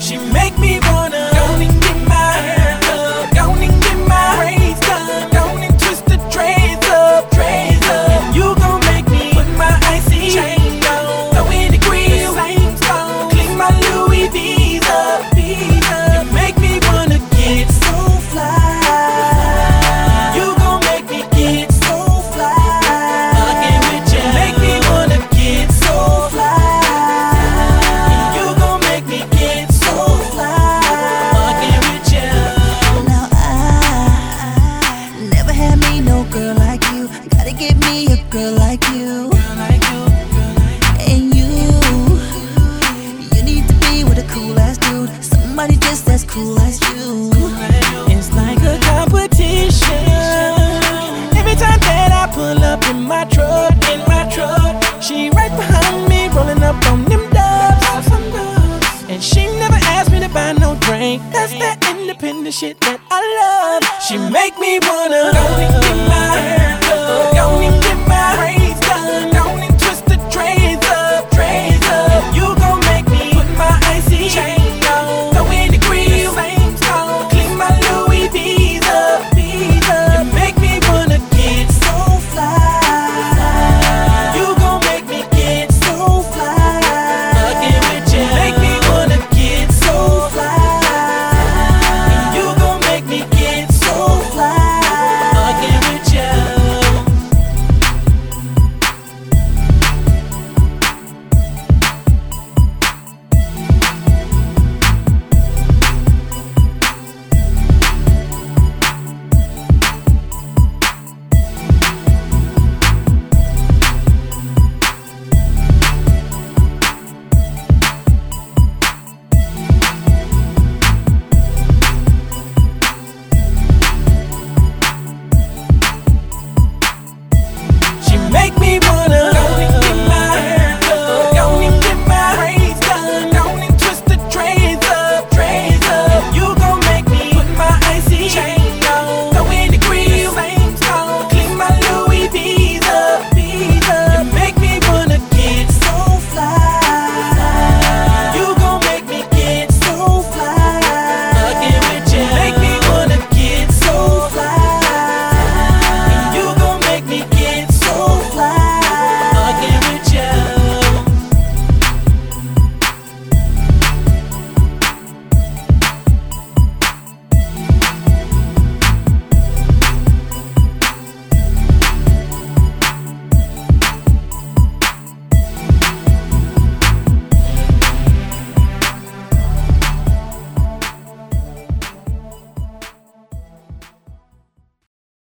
She make me wanna go and get my hair done, go and get my braids done, go and twist the dreads up, and you gon' make me put my icy chain on, throw in the grill, same stone, clean my Louis V's up, you make me wanna get so fly. You gon' make me get so fly. Fucking with you, make me wanna get so fly. You gon' make me get so fly. Fucking with you. Now I never had me no girl like you. Gotta get me a girl like you. And you need to be with a cool ass dude, somebody just as cool as you. It's like a competition. Every time that I pull up in my truck, she right behind me, rolling up on them dubs. And she never asked me to buy no drink. That's that independent shit that I love. She make me wanna go and get my hair done, go and